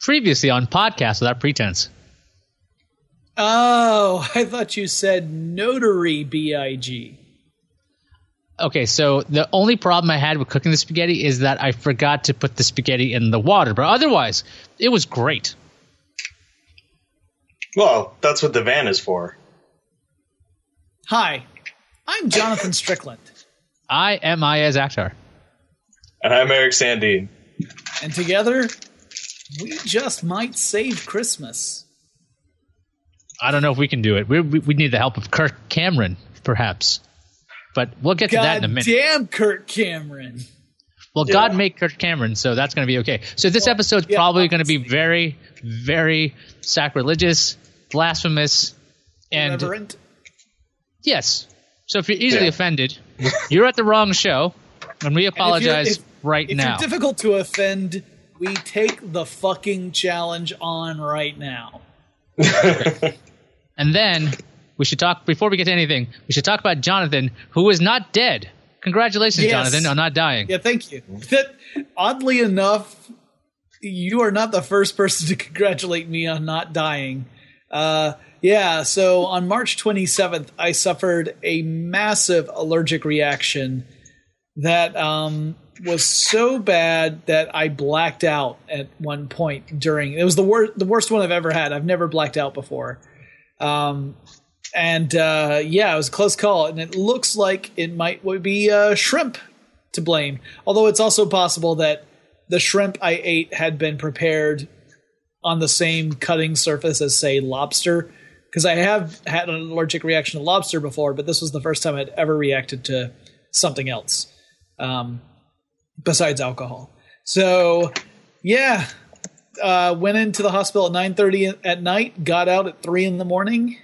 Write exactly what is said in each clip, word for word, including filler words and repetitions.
Previously on Podcast Without Pretense. Oh, I thought you said notary B I G. Okay, so the only problem I had with cooking the spaghetti is that I forgot to put the spaghetti in the water, but otherwise, it was great. Well, that's what the van is for. Hi, I'm Jonathan Strickland. I am I as Akhtar. And I'm Eric Sandine. And together, we just might save Christmas. I don't know if we can do it. We we, we need the help of Kirk Cameron, perhaps. But we'll get to God that in a minute. Damn, Kirk Cameron. Well, Yeah. God made Kirk Cameron, so that's going to be okay. So this Well, episode's yeah, probably going to be obviously. very, very sacrilegious, blasphemous, and Reverend. yes. So if you're easily Yeah. offended, you're at the wrong show, and we And if you're- apologize if- right if now. you're difficult to offend, we take the fucking challenge on right now. And then we should talk, before we get to anything, we should talk about Jonathan, who is not dead. Congratulations, Yes. Jonathan, on not dying. Yeah, thank you. That, oddly enough, you are not the first person to congratulate me on not dying. Uh, yeah, so on March twenty-seventh, I suffered a massive allergic reaction that um, was so bad that I blacked out at one point during. It was the worst, the worst one I've ever had. I've never blacked out before. Um, and uh, yeah, it was a close call, and it looks like it might be uh, shrimp to blame. Although it's also possible that the shrimp I ate had been prepared on the same cutting surface as, say, lobster. Because I have had an allergic reaction to lobster before, but this was the first time I'd ever reacted to something else um, besides alcohol. So, yeah, uh, went into the hospital at nine thirty at night, got out at three in the morning,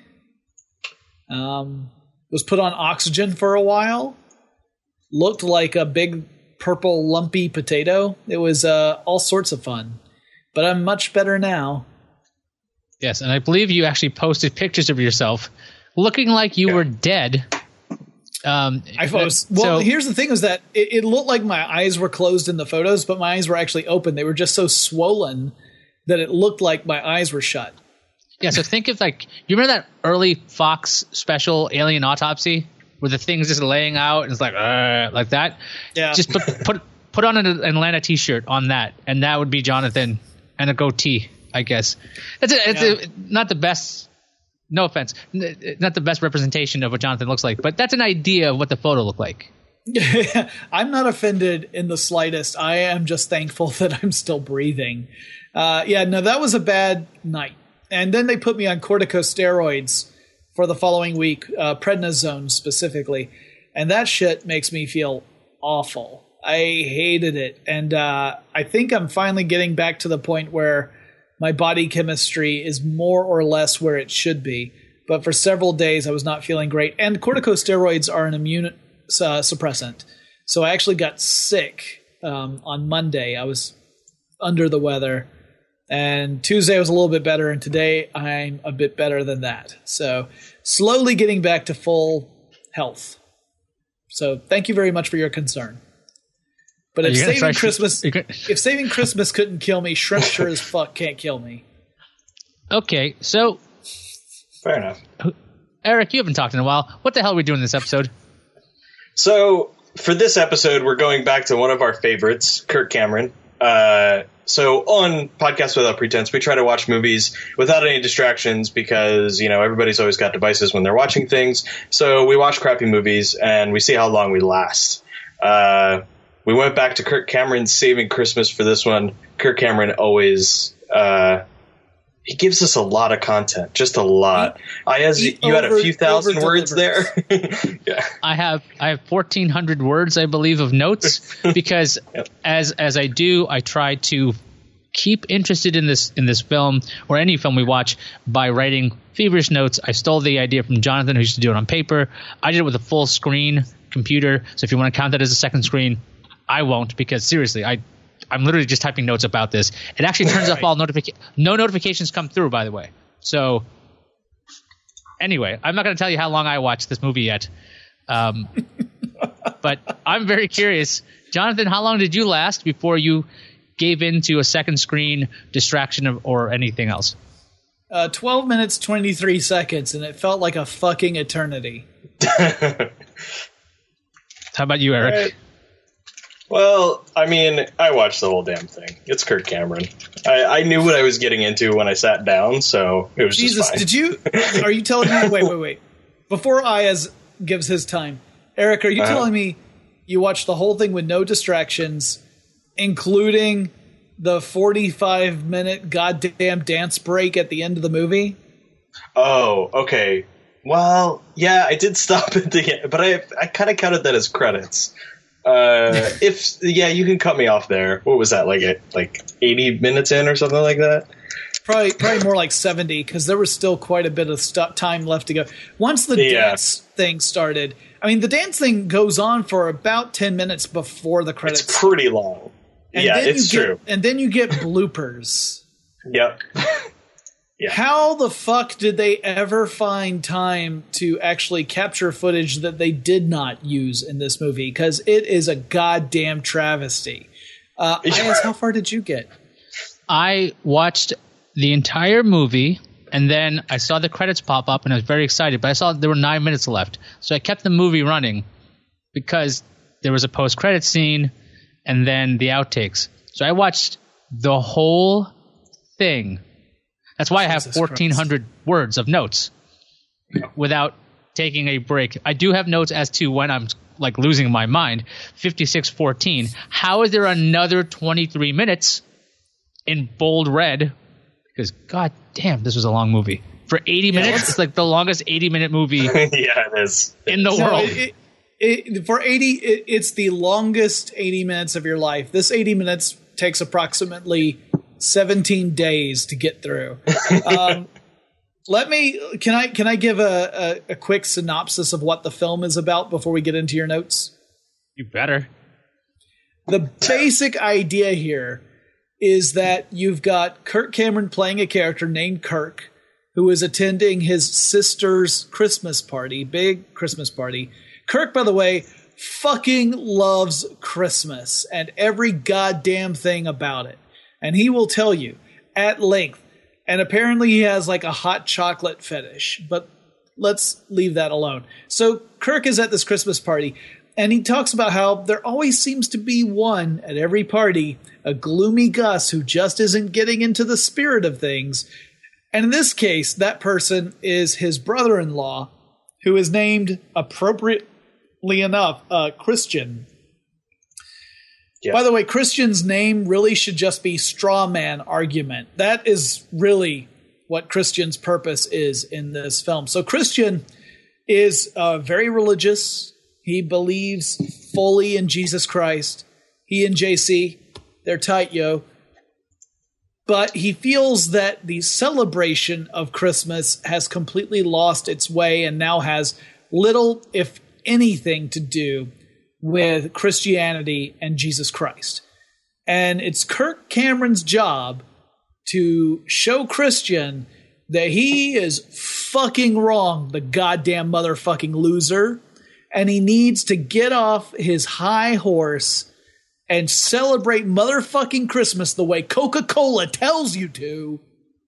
um, was put on oxygen for a while, looked like a big purple lumpy potato. It was uh, all sorts of fun, but I'm much better now. Yes, and I believe you actually posted pictures of yourself looking like you Yeah. were dead. Um, I was well. so, Here's the thing: is that it, it looked like my eyes were closed in the photos, but my eyes were actually open. They were just so swollen that it looked like my eyes were shut. yeah, so think of like, you remember that early Fox special, Alien Autopsy, where the thing's just laying out and it's like, uh, like that? Yeah. Just put put put on an Atlanta t-shirt on that, and that would be Jonathan, and a goatee, I guess. It's, a, it's Yeah. a, not the best, no offense, n- not the best representation of what Jonathan looks like, but that's an idea of what the photo looked like. I'm not offended in the slightest. I am just thankful that I'm still breathing. Uh, yeah, no, that was a bad night. And then they put me on corticosteroids for the following week, uh, prednisone specifically. And that shit makes me feel awful. I hated it. And uh, I think I'm finally getting back to the point where my body chemistry is more or less where it should be. But for several days, I was not feeling great. And corticosteroids are an immune uh, suppressant. So I actually got sick um, on Monday. I was under the weather. And Tuesday was a little bit better. And today I'm a bit better than that. So slowly getting back to full health. So thank you very much for your concern. But if You're gonna saving try- Christmas, you're gonna- if saving Christmas couldn't kill me, shrimp sure as fuck can't kill me. Okay, so Fair enough. Eric, you haven't talked in a while. What the hell are we doing in this episode? So for this episode, we're going back to one of our favorites, Kirk Cameron. Uh, so on Podcast Without Pretense, we try to watch movies without any distractions because, you know, everybody's always got devices when they're watching things. So we watch crappy movies and we see how long we last. Uh, we went back to Kirk Cameron's Saving Christmas for this one. Kirk Cameron always, uh, he gives us a lot of content, just a lot. I, as he you had a over- few thousand words there. over-delivers. Yeah. I have I have fourteen hundred words, I believe, of notes because Yep. as as I do, I try to keep interested in this in this film or any film we watch by writing feverish notes. I stole the idea from Jonathan, who used to do it on paper. I did it with a full screen computer. So if you want to count that as a second screen, I won't, because seriously, I I'm literally just typing notes about this. It actually turns off all notifications. No notifications come through, by the way. So anyway, I'm not going to tell you how long I watched this movie yet. Um, but I'm very curious. Jonathan, how long did you last before you gave in to a second screen distraction of, or anything else? Uh, twelve minutes, twenty-three seconds, and it felt like a fucking eternity. How about you, Eric? Right. Well, I mean, I watched the whole damn thing. It's Kirk Cameron. I, I knew what I was getting into when I sat down, so it was Jesus, just fine. did you? Are you telling me? Wait, wait, wait. Before Ayaz gives his time, Eric, are you uh-huh. telling me you watched the whole thing with no distractions, including the forty-five minute goddamn dance break at the end of the movie? Oh, okay. Well, yeah, I did stop at the end, but I I kind of counted that as credits. Uh, if yeah, you can cut me off there. What was that, like it like eighty minutes in or something like that? Probably probably more like seventy, because there was still quite a bit of st- time left to go. Once the yeah. dance thing started, I mean, the dance thing goes on for about ten minutes before the credits. It's pretty long. And yeah, it's true. Get, and then you get bloopers. Yep. Yeah. How the fuck did they ever find time to actually capture footage that they did not use in this movie? Because it is a goddamn travesty. Uh, Ayaz, how far did you get? I watched the entire movie, and then I saw the credits pop up, and I was very excited. But I saw there were nine minutes left, so I kept the movie running because there was a post-credit scene and then the outtakes. So I watched the whole thing. That's why I have fourteen hundred Christ. Words of notes without taking a break. I do have notes as to when I'm like losing my mind. fifty-six fourteen. How is there another twenty-three minutes in bold red? Because god damn, this was a long movie. For eighty minutes, yeah, it's like the longest eighty minute movie yeah, it is. in the so world. It, it, it, for eighty, it, it's the longest eighty minutes of your life. This eighty minutes takes approximately seventeen days to get through. Um, let me can I can I give a, a, a quick synopsis of what the film is about before we get into your notes? You better. The basic idea here is that you've got Kirk Cameron playing a character named Kirk who is attending his sister's Christmas party, big Christmas party. Kirk, by the way, fucking loves Christmas and every goddamn thing about it. And he will tell you at length. And apparently he has like a hot chocolate fetish. But let's leave that alone. So Kirk is at this Christmas party. And he talks about how there always seems to be one at every party, a gloomy Gus who just isn't getting into the spirit of things. And in this case, that person is his brother-in-law, who is named, appropriately enough, uh, Christian. Yeah. By the way, Christian's name really should just be straw man argument. That is really what Christian's purpose is in this film. So Christian is uh, very religious. He believes fully in Jesus Christ. He and J C, they're tight, yo. But he feels that the celebration of Christmas has completely lost its way and now has little, if anything, to do with Christianity and Jesus Christ. And it's Kirk Cameron's job to show Christian that he is fucking wrong, the goddamn motherfucking loser, and he needs to get off his high horse and celebrate motherfucking Christmas the way Coca-Cola tells you to,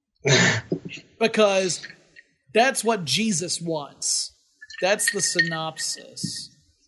because that's what Jesus wants. That's the synopsis.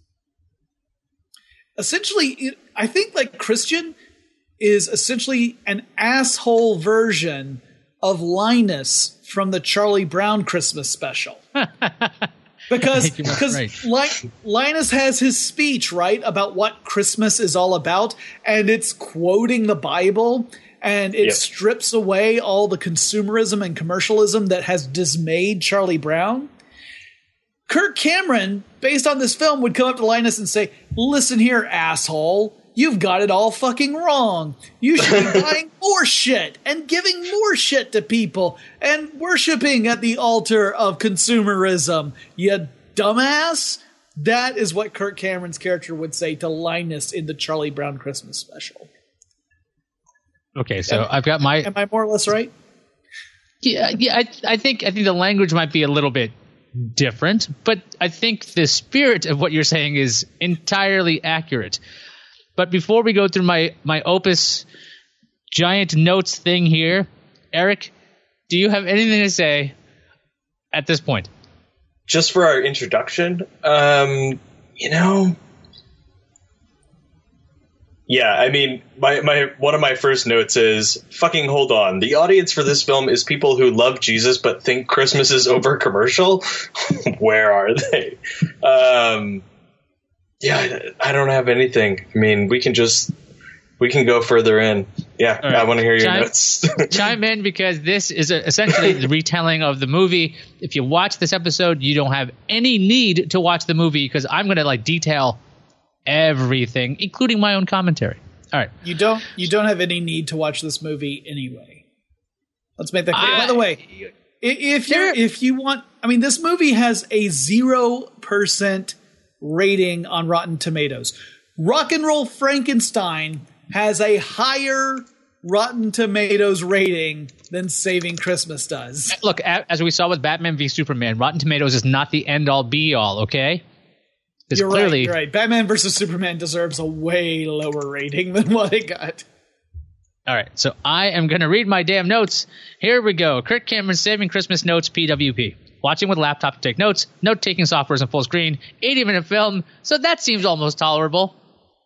Essentially, I think like Christian is essentially an asshole version of Linus from the Charlie Brown Christmas special. Because because right. Li- Linus has his speech, right, about what Christmas is all about, and it's quoting the Bible, and it yep. strips away all the consumerism and commercialism that has dismayed Charlie Brown. Kirk Cameron, based on this film, would come up to Linus and say, listen here, asshole, you've got it all fucking wrong. You should be buying more shit and giving more shit to people and worshiping at the altar of consumerism, you dumbass. That is what Kirk Cameron's character would say to Linus in the Charlie Brown Christmas special. Okay, so am, I've got my... Am I more or less right? Yeah, yeah. I, I think I think the language might be a little bit different, but I think the spirit of what you're saying is entirely accurate. But before we go through my, my opus giant notes thing here. Eric, do you have anything to say at this point? Just for our introduction, um, you know, yeah, I mean, my, my one of my first notes is, fucking hold on. The audience for this film is people who love Jesus but think Christmas is over commercial. Where are they? Um, yeah, I, I don't have anything. I mean, we can just, we can go further in. Yeah, right. I want to hear your chime, notes. Chime in, because this is a, essentially the retelling of the movie. If you watch this episode, you don't have any need to watch the movie, because I'm going to like detail everything, including my own commentary. All right. You don't you don't have any need to watch this movie anyway. Let's make that clear. I, By the way, if you if you want, I mean, this movie has a zero percent rating on Rotten Tomatoes. Rock and Roll Frankenstein has a higher Rotten Tomatoes rating than Saving Christmas does. Look, as we saw with Batman v Superman, Rotten Tomatoes is not the end all be all, okay? You're clearly, right, you're right. Batman versus Superman deserves a way lower rating than what it got. All right, so I am going to read my damn notes. Here we go. Kirk Cameron Saving Christmas Notes, P W P. Watching with laptop to take notes. Note-taking software is in full screen. eighty-minute film, so that seems almost tolerable.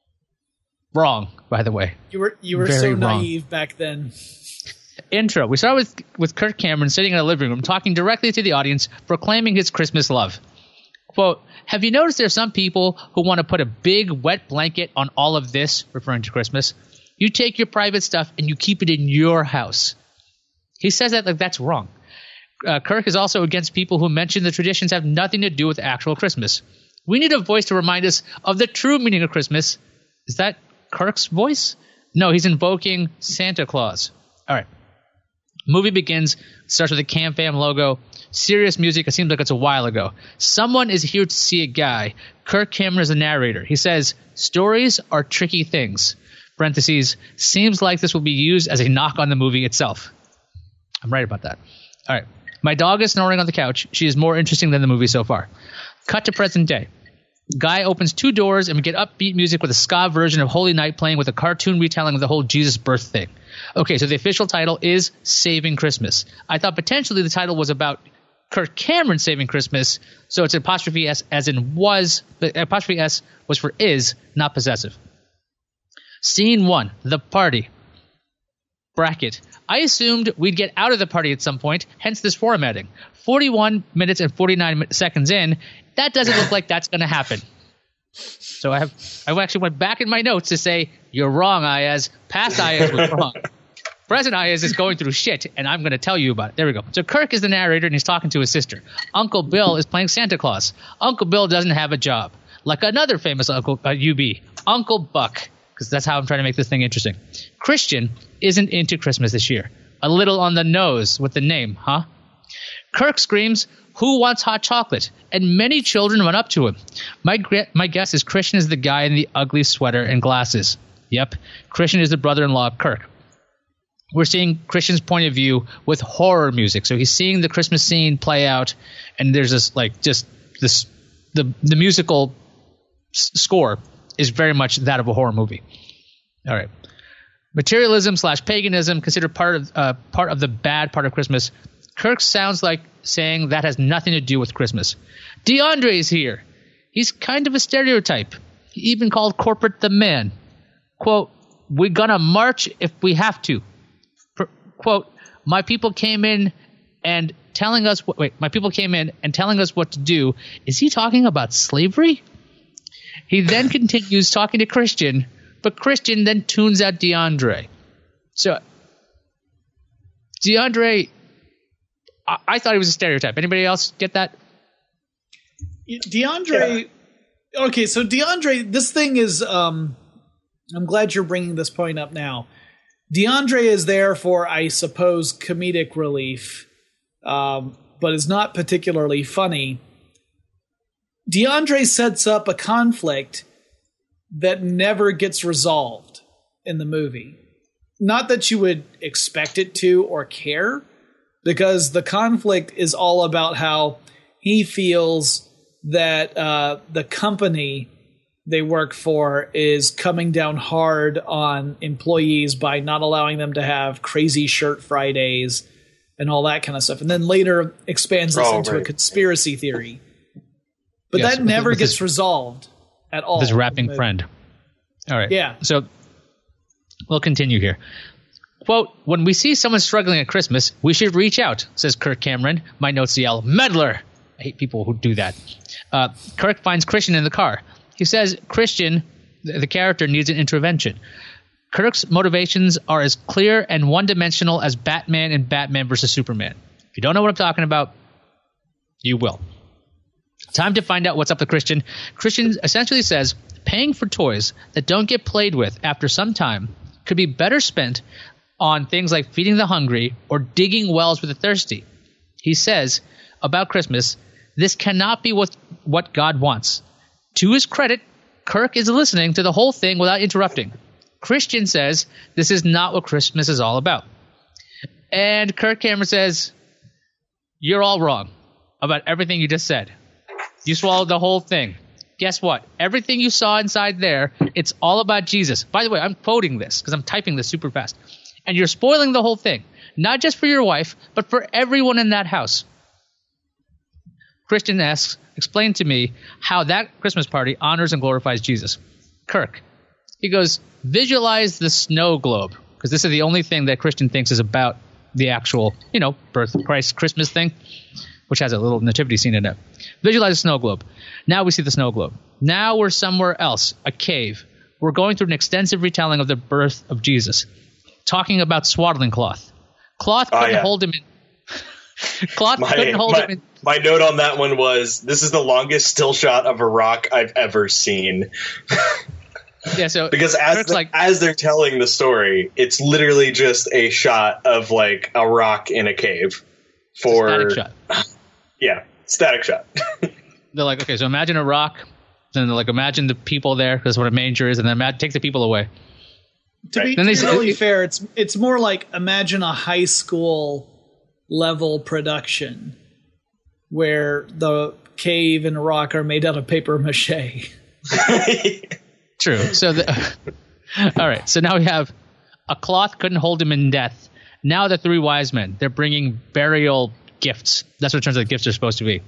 Wrong, by the way. You were you were Very so wrong. naive back then. Intro. We start with, with Kirk Cameron sitting in a living room talking directly to the audience, proclaiming his Christmas love. Quote, have you noticed there are some people who want to put a big wet blanket on all of this, referring to Christmas? You take your private stuff and you keep it in your house. He says that like that's wrong. Uh, Kirk is also against people who mention the traditions have nothing to do with actual Christmas. We need a voice to remind us of the true meaning of Christmas. Is that Kirk's voice? No, he's invoking Santa Claus. All right. Movie begins, starts with a Cam Fam logo. Serious music. It seems like it's a while ago. Someone is here to see a guy. Kirk Cameron is the narrator. He says, stories are tricky things. Parentheses, seems like this will be used as a knock on the movie itself. I'm right about that. All right. My dog is snoring on the couch. She is more interesting than the movie so far. Cut to present day. Guy opens two doors and we get upbeat music with a ska version of Holy Night playing with a cartoon retelling of the whole Jesus birth thing. Okay, so the official title is Saving Christmas. I thought potentially the title was about Kirk Cameron saving Christmas, so it's apostrophe S as in was, the apostrophe S was for is, not possessive. Scene one, the party. Bracket. I assumed we'd get out of the party at some point, hence this formatting. forty-one minutes and forty-nine seconds in, that doesn't look like that's going to happen. So I have I actually went back in my notes to say, you're wrong, Ayaz. Past Ayaz was wrong. Present Ayaz is going through shit, and I'm going to tell you about it. There we go. So Kirk is the narrator, and he's talking to his sister. Uncle Bill is playing Santa Claus. Uncle Bill doesn't have a job. Like another famous Uncle uh, U B, Uncle Buck, because that's how I'm trying to make this thing interesting. Christian isn't into Christmas this year. A little on the nose with the name, huh? Kirk screams, who wants hot chocolate? And many children run up to him. My, my guess is Christian is the guy in the ugly sweater and glasses. Yep, Christian is the brother-in-law of Kirk. We're seeing Christian's point of view with horror music. So he's seeing the Christmas scene play out, and there's this, like, just this, the, the musical s- score is very much that of a horror movie. All right. Materialism slash paganism considered part of, uh, part of the bad part of Christmas. Kirk sounds like saying that has nothing to do with Christmas. DeAndre's here. He's kind of a stereotype. He even called corporate the man. Quote, we're gonna march if we have to. Per, quote, my people came in and telling us what, wait, my people came in and telling us what to do. Is he talking about slavery? He then continues talking to Christian, but Christian then tunes out DeAndre. So, DeAndre, I, I thought he was a stereotype. Anybody else get that? DeAndre, yeah. Okay, so DeAndre, this thing is, um, I'm glad you're bringing this point up now. DeAndre is there for, I suppose, comedic relief, um, but is not particularly funny. DeAndre sets up a conflict that never gets resolved in the movie. Not that you would expect it to or care, because the conflict is all about how he feels that uh, the company they work for is coming down hard on employees by not allowing them to have crazy shirt Fridays and all that kind of stuff. And then later expands this oh, into right. a conspiracy theory. But Yes, that never with gets this- resolved at all. This rapping But- friend. All right. Yeah. So we'll continue here. Quote, when we see someone struggling at Christmas, we should reach out, says Kirk Cameron. My notes yell, meddler. I hate people who do that. Uh, Kirk finds Christian in the car. He says Christian, the, the character, needs an intervention. Kirk's motivations are as clear and one-dimensional as Batman and Batman versus Superman. If you don't know what I'm talking about, you will. Time to find out what's up with Christian. Christian essentially says paying for toys that don't get played with after some time could be better spent on things like feeding the hungry or digging wells for the thirsty. He says about Christmas, this cannot be what, what God wants. To his credit, Kirk is listening to the whole thing without interrupting. Christian says this is not what Christmas is all about. And Kirk Cameron says, you're all wrong about everything you just said. You swallowed the whole thing. Guess what? Everything you saw inside there, it's all about Jesus. By the way, I'm quoting this because I'm typing this super fast. And you're spoiling the whole thing. Not just for your wife, but for everyone in that house. Christian asks, explain to me how that Christmas party honors and glorifies Jesus. Kirk, he goes, visualize the snow globe. Because this is the only thing that Christian thinks is about the actual, you know, birth of Christ Christmas thing, which has a little nativity scene in it. Visualize the snow globe. Now we see the snow globe. Now we're somewhere else, a cave. We're going through an extensive retelling of the birth of Jesus. Talking about swaddling cloth. Cloth couldn't oh, yeah. hold him in. Cloth my, couldn't hold my, him in. My note on that one was, this is the longest still shot of a rock I've ever seen. Yeah, so because as Kirk's the, like, as they're telling the story, it's literally just a shot of like a rock in a cave. For static shot. Yeah, static shot. They're like, okay, so imagine a rock, then they're like, imagine the people there, because what a manger is, and then imagine, take the people away. To be, Then they to be say- really fair, it's it's more like imagine a high school level production where the cave and the rock are made out of paper mache. True. So, the, all right. So now we have a cloth couldn't hold him in death. Now the three wise men, they're bringing burial gifts. That's what it turns out gifts are supposed to be.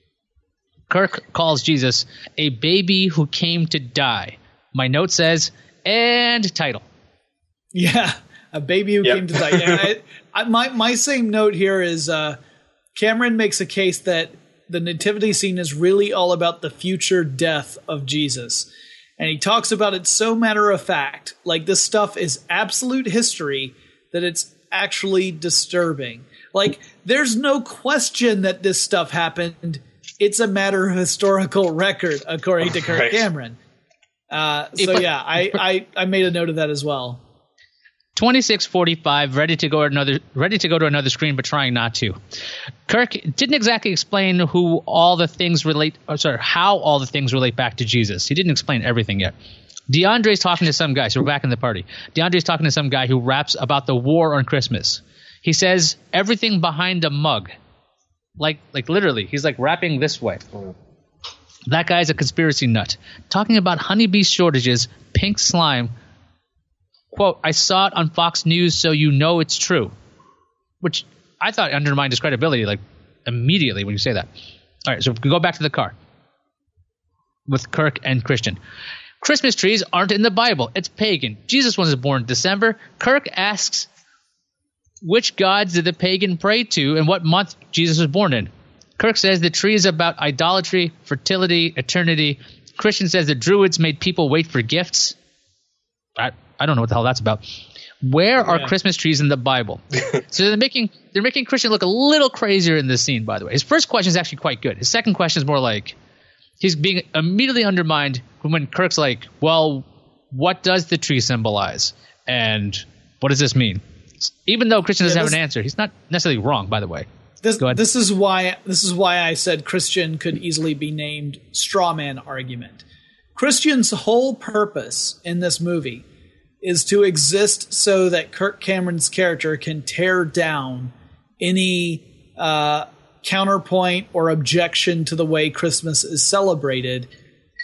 Kirk calls Jesus a baby who came to die. My note says, and title. Yeah, a baby who Yep. came to die. Yeah, I, I, my my same note here is uh, Cameron makes a case that the nativity scene is really all about the future death of Jesus, and he talks about it so matter of fact, like this stuff is absolute history, that it's actually disturbing. Like there's no question that this stuff happened. It's a matter of historical record, according to Kirk Right. Cameron. Uh, so yeah, I, I I made a note of that as well. twenty-six forty-five, ready to go to another, ready to go to another screen, but trying not to. Kirk didn't exactly explain who all the things relate, or sorry, how all the things relate back to Jesus. He didn't explain everything yet. DeAndre's talking to some guy, so we're back in the party. DeAndre's talking to some guy who raps about the war on Christmas. He says everything behind a mug, like like literally, he's like rapping this way. That guy's a conspiracy nut, talking about honeybee shortages, pink slime. Quote, I saw it on Fox News, so you know it's true. Which I thought undermined his credibility, like, immediately when you say that. All right, so we go back to the car with Kirk and Christian. Christmas trees aren't in the Bible. It's pagan. Jesus wasn't born in December. Kirk asks, which gods did the pagan pray to and what month Jesus was born in? Kirk says the tree is about idolatry, fertility, eternity. Christian says the Druids made people wait for gifts. I, I don't know what the hell that's about. Where are Yeah. Christmas trees in the Bible? So they're making they're making Christian look a little crazier in this scene, by the way. His first question is actually quite good. His second question is more like he's being immediately undermined when Kirk's like, well, what does the tree symbolize? And what does this mean? Even though Christian doesn't Yeah, have this- an answer, he's not necessarily wrong, by the way. This, Go ahead. this is why this is why I said Christian could easily be named straw man argument. Christian's whole purpose in this movie is to exist so that Kirk Cameron's character can tear down any uh, counterpoint or objection to the way Christmas is celebrated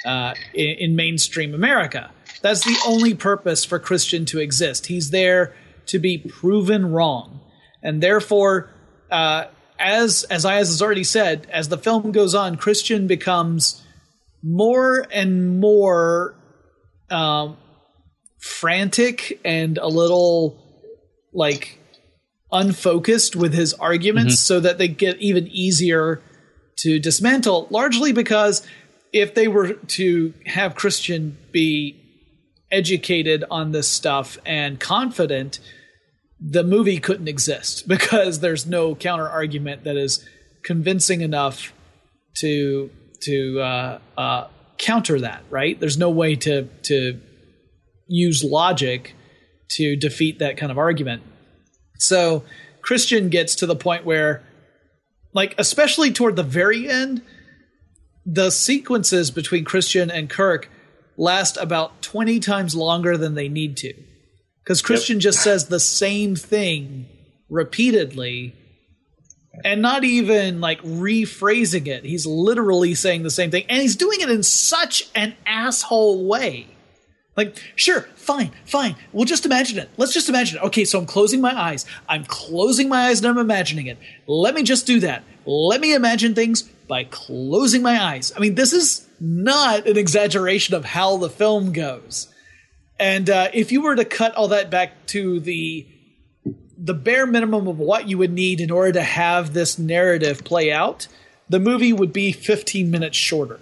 uh, in, in mainstream America. That's the only purpose for Christian to exist. He's there to be proven wrong. And therefore, uh, as as Ayaz has already said, as the film goes on, Christian becomes more and more um, frantic and a little like unfocused with his arguments, mm-hmm. so that they get even easier to dismantle, largely because if they were to have Christian be educated on this stuff and confident, the movie couldn't exist because there's no counter argument that is convincing enough to to uh, uh, counter that. Right? There's no way to to use logic to defeat that kind of argument. So Christian gets to the point where, like, especially toward the very end, the sequences between Christian and Kirk last about twenty times longer than they need to. Because Christian yep. just says the same thing repeatedly and not even like rephrasing it. He's literally saying the same thing. And he's doing it in such an asshole way. Like, sure, fine, fine. We'll just imagine it. Let's just imagine it. Okay, so I'm closing my eyes. I'm closing my eyes and I'm imagining it. Let me just do that. Let me imagine things by closing my eyes. I mean, this is not an exaggeration of how the film goes. And uh, if you were to cut all that back to the the bare minimum of what you would need in order to have this narrative play out, the movie would be fifteen minutes shorter.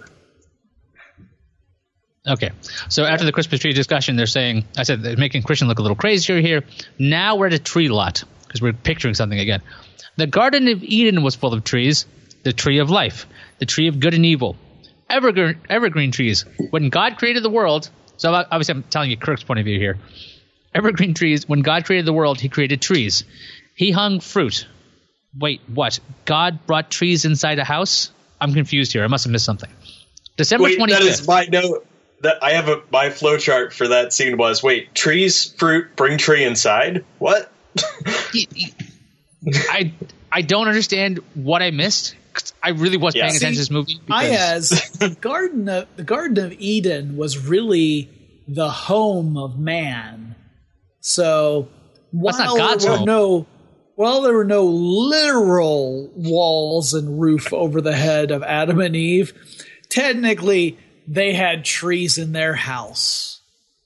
Okay, so after the Christmas tree discussion, they're saying, I said they're making Christian look a little crazier here. Now we're at a tree lot, because we're picturing something again. The Garden of Eden was full of trees, the tree of life, the tree of good and evil, evergreen, evergreen trees. When God created the world, so obviously I'm telling you Kirk's point of view here. Evergreen trees, when God created the world, he created trees. He hung fruit. Wait, what? God brought trees inside a house? I'm confused here. I must have missed something. December Wait, twenty-fifth. That is my note. That I have a my flow chart for that scene was wait trees fruit bring tree inside what I I don't understand what I missed. I really was yeah. paying attention to this movie. Ayaz, the garden of the Garden of Eden was really the home of man. So while That's not God's there were home. no while there were no literal walls and roof over the head of Adam and Eve, technically they had trees in their house.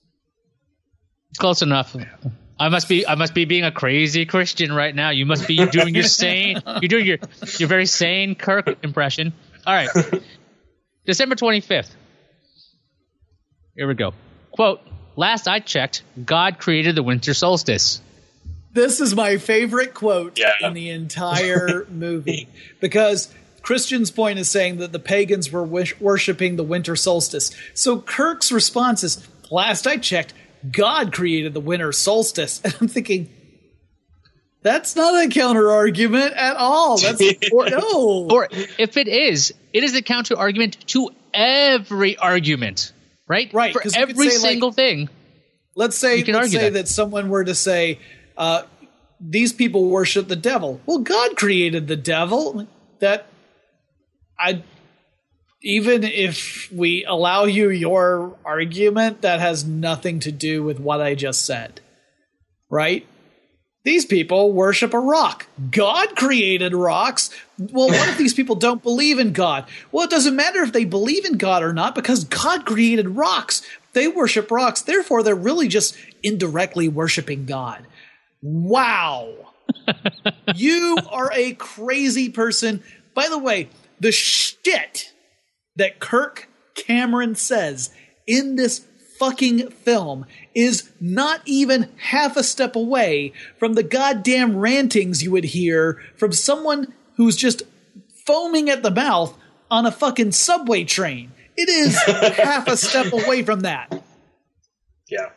Close enough. I must be I must be being a crazy Christian right now. You must be doing your sane you're doing your your very sane Kirk impression. All right. December twenty-fifth. Here we go. Quote, last I checked, God created the winter solstice. This is my favorite quote yeah. in the entire movie because Christian's point is saying that the pagans were wish- worshiping the winter solstice. So Kirk's response is, last I checked, God created the winter solstice. And I'm thinking, that's not a counter argument at all. That's or, no. Or if it is, it is a counter argument to every argument, right? Right. For every say, single like, thing. Let's say, you can let's argue say that. that someone were to say, uh, these people worship the devil. Well, God created the devil. That I, even if we allow you your argument, that has nothing to do with what I just said, right? These people worship a rock. God created rocks. Well, what if these people don't believe in God? Well, it doesn't matter if they believe in God or not because God created rocks. They worship rocks. Therefore, they're really just indirectly worshiping God. Wow. You are a crazy person. By the way, the shit that Kirk Cameron says in this fucking film is not even half a step away from the goddamn rantings you would hear from someone who's just foaming at the mouth on a fucking subway train. It is half a step away from that. Yeah.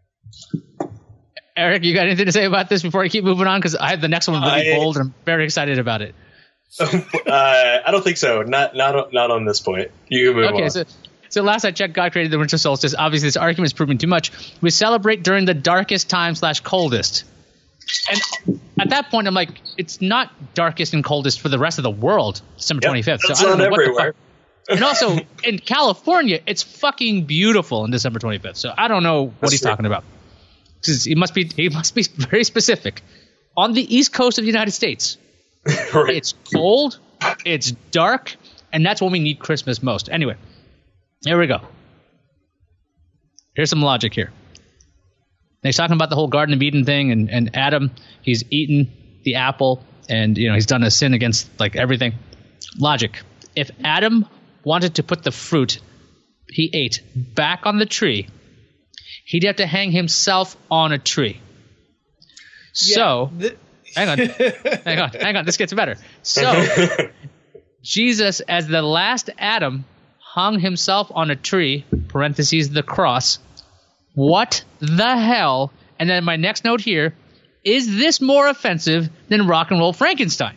Eric, you got anything to say about this before I keep moving on? Because I have the next one really I, bold and I'm very excited about it. uh, I don't think so. Not not not on this point. You can move okay, on. So, so last I checked, God created the winter solstice. Obviously, this argument is proving too much. We celebrate during the darkest time slash coldest. And at that point, I'm like, it's not darkest and coldest for the rest of the world, December yep, twenty-fifth. That's so I don't not know what everywhere. the And also, in California, it's fucking beautiful on December twenty-fifth. So I don't know what That's he's true. talking about. He must be he must be very specific. On the East Coast of the United States, Right. it's cold, it's dark, and that's when we need Christmas most. Anyway, here we go. Here's some logic here. He's talking about the whole Garden of Eden thing, and, and Adam, he's eaten the apple, and you know he's done a sin against like everything. Logic. If Adam wanted to put the fruit he ate back on the tree, he'd have to hang himself on a tree. So, Yeah, th- hang on, hang on, hang on. This gets better. So, Jesus, as the last Adam, hung himself on a tree, parentheses, the cross. What the hell? And then my next note here, is this more offensive than Rock and Roll Frankenstein?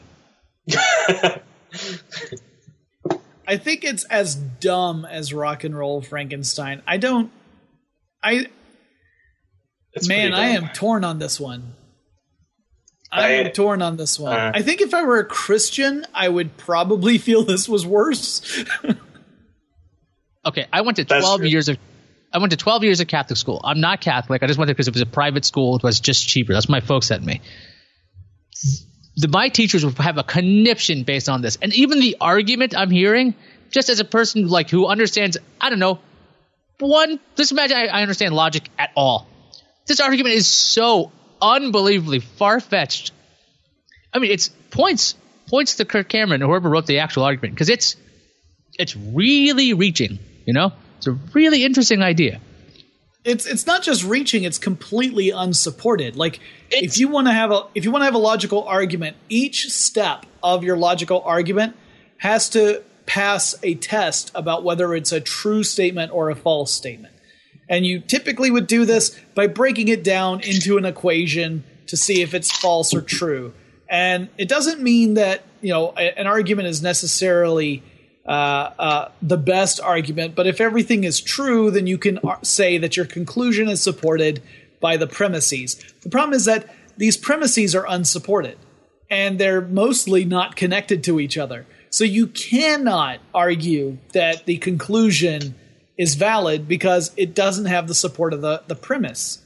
I think it's as dumb as Rock and Roll Frankenstein. I don't. I It's man, pretty I dumb. am torn on this one. I, I- am torn on this one. uh, I think if I were a Christian, I would probably feel this was worse. Okay, I went to That's twelve true. years of I went to twelve years of Catholic school. I'm not Catholic. I just went there because it was a private school. It was just cheaper. That's what my folks sent me. The, my teachers would have a conniption based on this, and even the argument I'm hearing, just as a person like who understands, I don't know, one. Just imagine I, I understand logic at all. This argument is so unbelievably far fetched. I mean, it's points points to Kirk Cameron or whoever wrote the actual argument because it's it's really reaching. You know, it's a really interesting idea. It's it's not just reaching; it's completely unsupported. Like It's- if you want to have a if you want to have a logical argument, each step of your logical argument has to pass a test about whether it's a true statement or a false statement. And you typically would do this by breaking it down into an equation to see if it's false or true. And it doesn't mean that you know a, an argument is necessarily Uh, uh, the best argument, but if everything is true, then you can ar- say that your conclusion is supported by the premises. The problem is that these premises are unsupported, and they're mostly not connected to each other. So you cannot argue that the conclusion is valid because it doesn't have the support of the, the premise.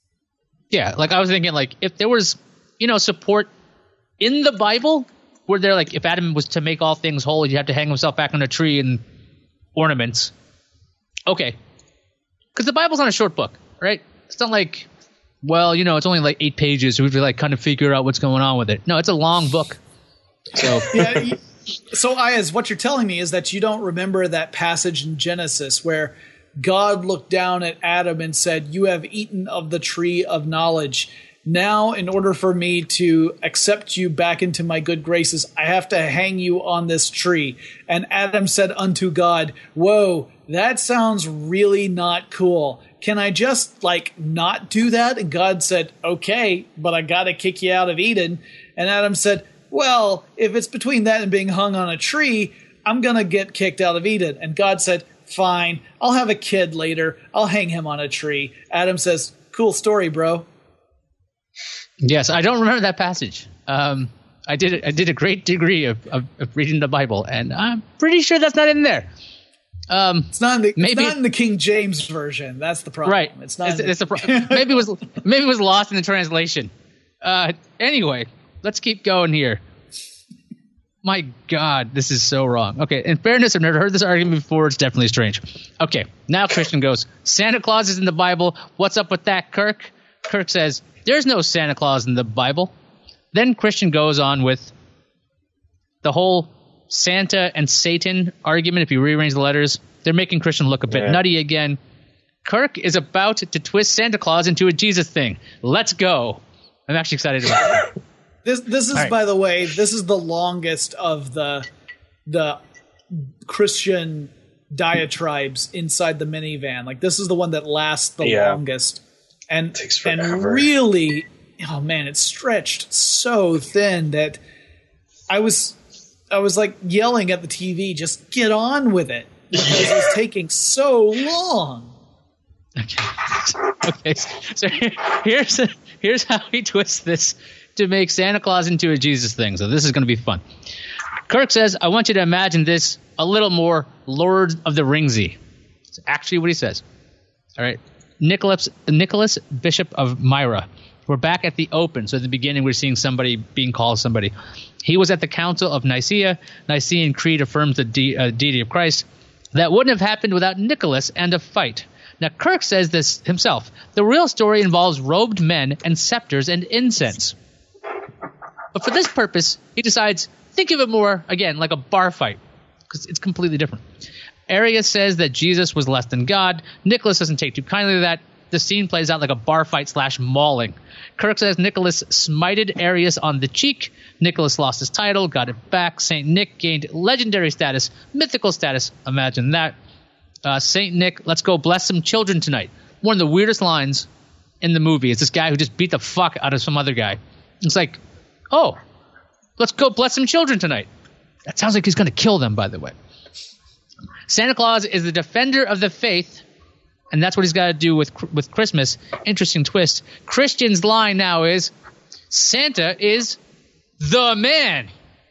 Yeah, like I was thinking, like if there was, you know, support in the Bible, where they're like, if Adam was to make all things whole, you have to hang himself back on a tree and ornaments. Okay, because the Bible's not a short book, right? It's not like, well, you know, it's only like eight pages, so we have to like kind of figure out what's going on with it. No, it's a long book. So Yeah. you- So, Ayaz, what you're telling me is that you don't remember that passage in Genesis where God looked down at Adam and said, "You have eaten of the tree of knowledge. Now, in order for me to accept you back into my good graces, I have to hang you on this tree." And Adam said unto God, "Whoa, that sounds really not cool. Can I just, like, not do that?" And God said, "Okay, but I gotta kick you out of Eden." And Adam said, "Well, if it's between that and being hung on a tree, I'm gonna get kicked out of Eden." And God said, "Fine, I'll have a kid later. I'll hang him on a tree." Adam says, "Cool story, bro." yes, I don't remember that passage. Um, I did I did a great degree of, of, of reading the Bible, and I'm pretty sure that's not in there. Um, It's not in the, it's Maybe- not in the King James version. That's the problem. Right. It's not. It's, in the- it's a pro- maybe it was maybe it was lost in the translation. Uh, anyway, let's keep going here. My God, this is so wrong. Okay, in fairness, I've never heard this argument before. It's definitely strange. Okay, now Christian goes, Santa Claus is in the Bible. What's up with that, Kirk? Kirk says, there's no Santa Claus in the Bible. Then Christian goes on with the whole Santa and Satan argument. If you rearrange the letters, they're making Christian look a bit Yeah. nutty again. Kirk is about to twist Santa Claus into a Jesus thing. Let's go. I'm actually excited about it. This this is, All right. by the way, this is the longest of the the Christian diatribes inside the minivan. Like, this is the one that lasts the Yeah. longest, and Takes and forever. really, oh man, it's stretched so thin that I was I was like yelling at the T V, just get on with it, because it's taking so long. Okay. Okay. So here- here's here's how he twists this to make Santa Claus into a Jesus thing. So this is going to be fun. Kirk says, I want you to imagine this a little more Lord of the Ringsy. It's actually what he says. All right. Nicholas, Nicholas, Bishop of Myra. We're back at the open. So at the beginning, we're seeing somebody being called somebody. He was at the Council of Nicaea. Nicene Creed affirms the de- uh, deity of Christ. That wouldn't have happened without Nicholas and a fight. Now, Kirk says this himself. The real story involves robed men and scepters and incense. But for this purpose, he decides, think of it more, again, like a bar fight, because it's completely different. Arius says that Jesus was less than God. Nicholas doesn't take too kindly to that. The scene plays out like a bar fight slash mauling. Kirk says Nicholas smited Arius on the cheek. Nicholas lost his title, got it back. Saint Nick gained legendary status, mythical status. Imagine that. Uh, Saint Nick, let's go bless some children tonight. One of the weirdest lines in the movie is this guy who just beat the fuck out of some other guy. It's like, oh, let's go bless some children tonight. That sounds like he's going to kill them, by the way. Santa Claus is the defender of the faith, and that's what he's got to do with with Christmas. Interesting twist. Christian's line now is, Santa is the man.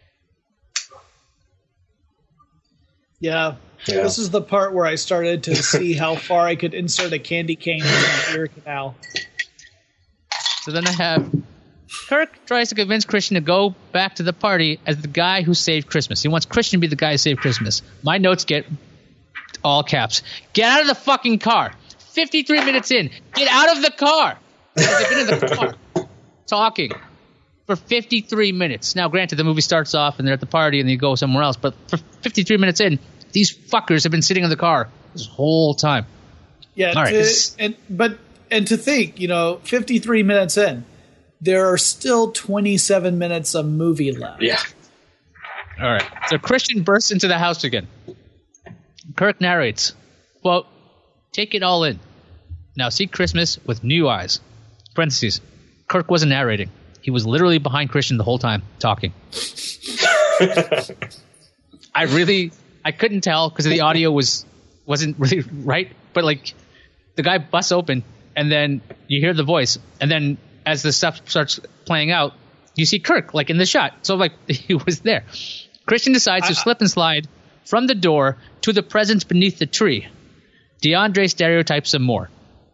Yeah. Yeah. This is the part where I started to see how far I could insert a candy cane into my ear canal. So then I have Kirk tries to convince Christian to go back to the party as the guy who saved Christmas. He wants Christian to be the guy who saved Christmas. My notes get all caps. Get out of the fucking car. fifty-three minutes in. Get out of the car. They've been in the car talking for fifty-three minutes. Now, granted, the movie starts off and they're at the party and they go somewhere else. But for fifty-three minutes in, these fuckers have been sitting in the car this whole time. Yeah, All right, to, this- and but and to think, you know, fifty-three minutes in, there are still twenty-seven minutes of movie left. Yeah. All right. So Christian bursts into the house again. Kirk narrates, quote, take it all in. Now see Christmas with new eyes. Parentheses. Kirk wasn't narrating. He was literally behind Christian the whole time, talking. I really... I couldn't tell because the audio was wasn't really right, but like the guy busts open and then you hear the voice, and then as the stuff starts playing out, you see Kirk like in the shot. So like he was there. Christian decides to I, slip and slide from the door to the presents beneath the tree. DeAndre stereotypes some more.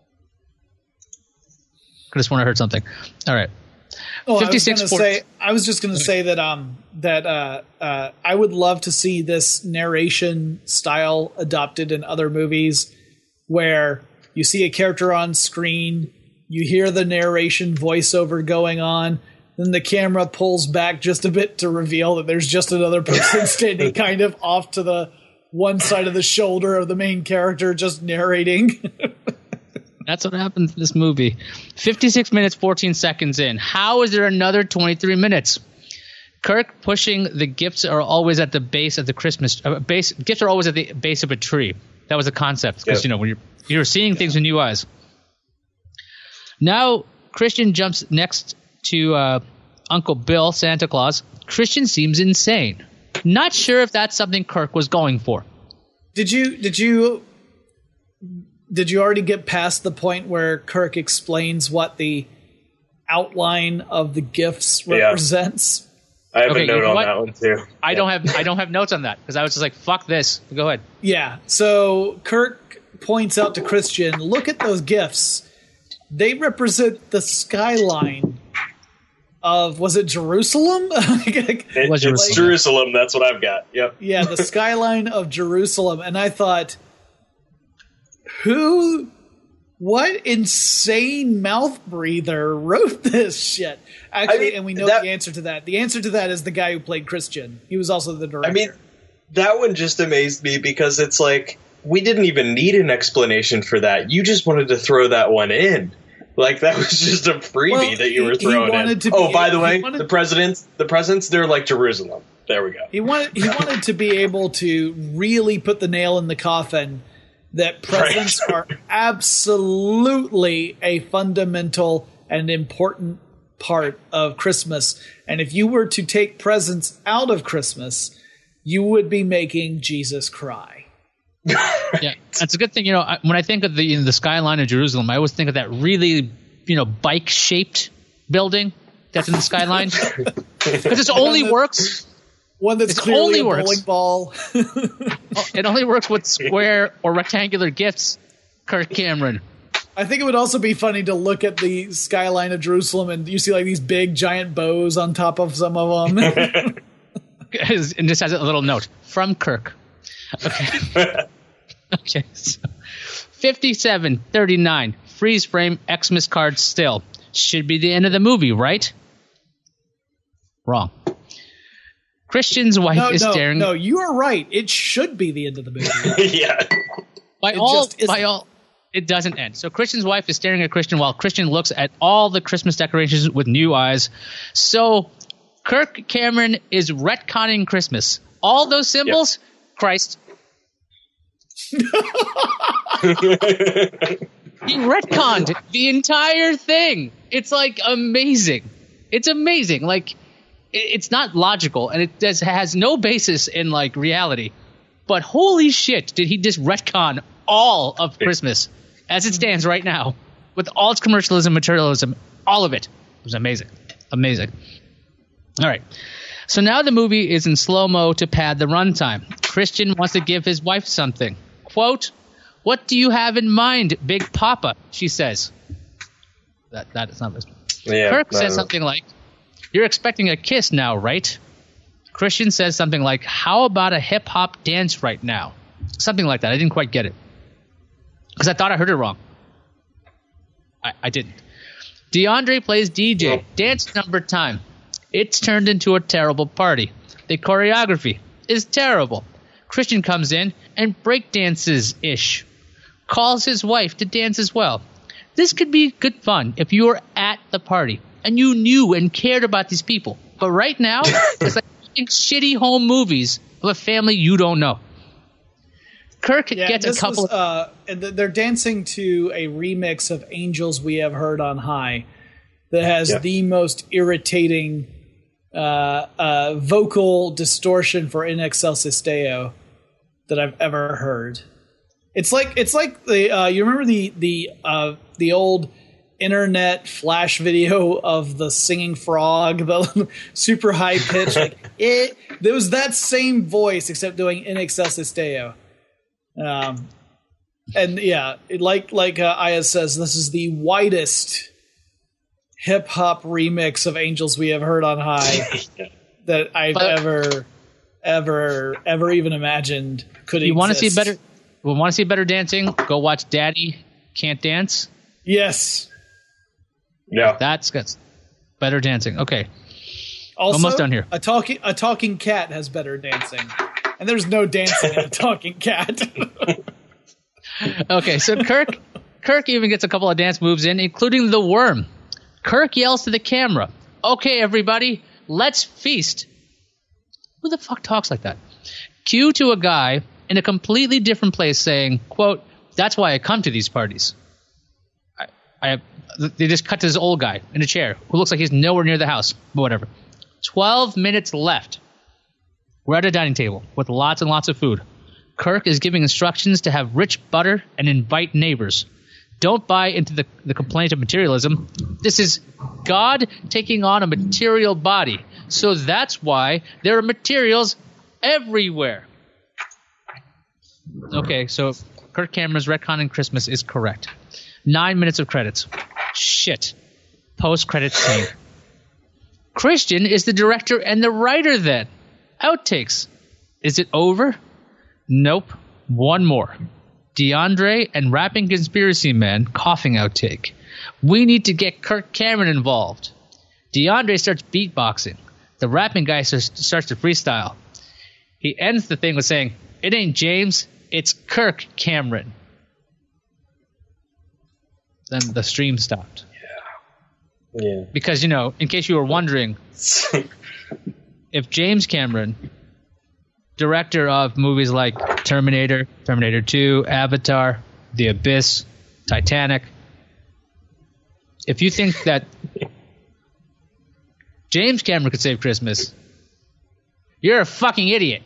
I just want to heard something. All right. Oh, I was fifty-six gonna say. I was just going to say that um that uh, uh, I would love to see this narration style adopted in other movies, where you see a character on screen, you hear the narration voiceover going on, then the camera pulls back just a bit to reveal that there's just another person standing kind of off to the one side of the shoulder of the main character, just narrating. That's what happened in this movie. fifty-six minutes, fourteen seconds in. How is there another twenty-three minutes? Kirk pushing the gifts are always at the base of the Christmas uh, base. Gifts are always at the base of a tree. That was the concept because Yep. you know when you're you're seeing things with new eyes. Now Christian jumps next to uh, Uncle Bill, Santa Claus. Christian seems insane. Not sure if that's something Kirk was going for. Did you? Did you? Did you already get past the point where Kirk explains what the outline of the gifts Yeah. represents? I have Okay, a note you know on what? that one too. I don't have I don't have notes on that because I was just like, fuck this. Go ahead. Yeah. So Kirk points out to Christian, look at those gifts. They represent the skyline of, was it Jerusalem? It, Was it's Jerusalem. Jerusalem. That's what I've got. Yep. Yeah, the skyline of Jerusalem. And I thought, who, what insane mouth breather wrote this shit? Actually, I mean, and we know that- the answer to that. The answer to that is the guy who played Christian. He was also the director. I mean, that one just amazed me because it's like we didn't even need an explanation for that. You just wanted to throw that one in. Like that was just a freebie Well, that you were he- he throwing in. wanted to Oh, be- by the he way, wanted- the presidents, the presents, they're like Jerusalem. There we go. He wanted he wanted to be able to really put the nail in the coffin that presents Right. are absolutely a fundamental and important part of Christmas. And if you were to take presents out of Christmas, you would be making Jesus cry. Yeah, that's a good thing. You know, I, when I think of the the skyline of Jerusalem, I always think of that really, you know, bike shaped building that's in the skyline because it only works One that's It clearly only a works. bowling ball. It only works with square or rectangular gifts, Kirk Cameron. I think it would also be funny to look at the skyline of Jerusalem and you see like these big giant bows on top of some of them. And just has a little note from Kirk. Okay. Okay. So fifty-seven thirty-nine freeze frame Xmas card still. Should be the end of the movie, right? Wrong. Christian's wife no, is no, staring. no, you are right. It should be the end of the movie. Yeah. By It all, just isn't. by all, it doesn't end. So Christian's wife is staring at Christian while Christian looks at all the Christmas decorations with new eyes. So Kirk Cameron is retconning Christmas. All those symbols, Christ. He retconned the entire thing. It's like amazing. It's amazing. Like it- it's not logical and it does, has no basis in like reality. But holy shit, did he just retcon all of Christmas as it stands right now with all its commercialism, materialism, all of it. It was amazing. Amazing. All right. So now the movie is in slow-mo to pad the runtime. Christian wants to give his wife something. Quote, "What do you have in mind, Big Papa?" she says. That That is not this. Yeah, Kirk no, says no. something like, "You're expecting a kiss now, right?" Christian says something like, "How about a hip-hop dance right now?" Something like that. I didn't quite get it. Because I thought I heard it wrong. I, I didn't. DeAndre plays D J. Well- Dance number time. It's turned into a terrible party. The choreography is terrible. Christian comes in and breakdances-ish. Calls his wife to dance as well. This could be good fun if you were at the party and you knew and cared about these people. But right now, it's like watching shitty home movies of a family you don't know. Kirk Yeah, gets a this couple was, of... uh, and th- they're dancing to a remix of Angels We Have Heard on High that has Yeah. the most irritating uh, uh, vocal distortion for In Excelsis Deo that I've ever heard. It's like it's like the uh, you remember the the uh, the old internet flash video of the singing frog, the super high pitch. Like it, there was that same voice except doing In Excelsis Deo. Um, and yeah, it, like like uh, Aya says, this is the widest hip hop remix of Angels We Have Heard on High that I've But- ever, ever, ever even imagined could You want to see exist. better? We want to see better dancing? Go watch Daddy Can't Dance. Yes. Yeah. That's good. Better dancing. Okay. Also, Almost done here. A talking a talking cat has better dancing, and there's no dancing in a talking cat. Okay, so Kirk Kirk even gets a couple of dance moves in, including the worm. Kirk yells to the camera, "Okay, everybody, let's feast." Who the fuck talks like that? Cue to a guy in a completely different place saying, quote, "That's why I come to these parties." I, I They just cut to this old guy in a chair who looks like he's nowhere near the house, but whatever. Twelve minutes left. We're at a dining table with lots and lots of food. Kirk is giving instructions to have rich butter and invite neighbors. Don't buy into the, the complaint of materialism. This is God taking on a material body. So that's why there are materials everywhere. Okay, so Kirk Cameron's retconning Christmas is correct. Nine minutes of credits. Shit. Post-credits scene. Christian is the director and the writer then. Outtakes. Is it over? Nope. One more. DeAndre and Rapping Conspiracy Man coughing outtake. We need to get Kirk Cameron involved. DeAndre starts beatboxing. The rapping guy starts starts to freestyle. He ends the thing with saying, "It ain't James, it's Kirk Cameron." Then the stream stopped. Yeah. Because, you know, in case you were wondering, if James Cameron, director of movies like Terminator, Terminator two, Avatar, The Abyss, Titanic, if you think that James Cameron could save Christmas, you're a fucking idiot.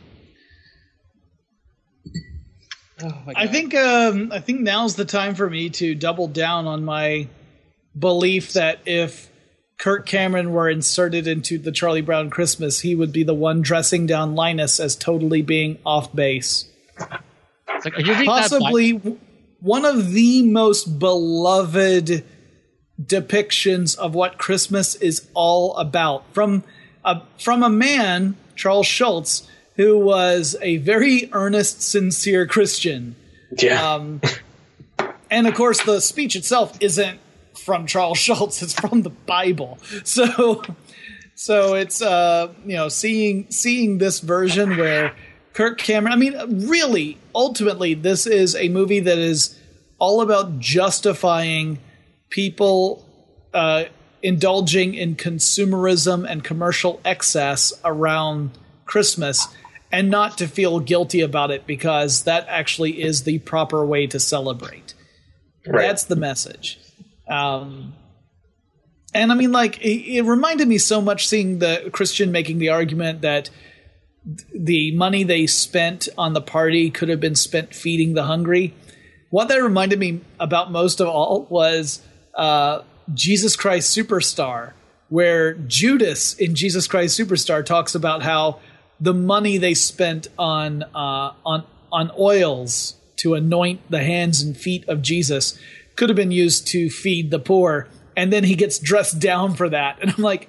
Oh my God. I think um, I think now's the time for me to double down on my belief that if Kirk Cameron were inserted into the Charlie Brown Christmas, he would be the one dressing down Linus as totally being off base. It's like, are you reading that Possibly Bible? one of the most beloved depictions of what Christmas is all about. From a, from a man, Charles Schulz, who was a very earnest, sincere Christian. Yeah. Um, and of course, the speech itself isn't from Charles Schulz; it's from the Bible. So, so it's uh, you know, seeing seeing this version where Kirk Cameron. I mean, really, ultimately, this is a movie that is all about justifying people uh, indulging in consumerism and commercial excess around Christmas, and not to feel guilty about it, because that actually is the proper way to celebrate. Right. That's the message. Um, and I mean, like, it, it reminded me so much seeing the Christian making the argument that th- the money they spent on the party could have been spent feeding the hungry. What that reminded me about most of all was uh, Jesus Christ Superstar, where Judas in Jesus Christ Superstar talks about how the money they spent on uh, on on oils to anoint the hands and feet of Jesus could have been used to feed the poor, and then he gets dressed down for that. And I'm like,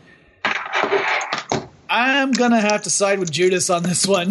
I'm gonna have to side with Judas on this one.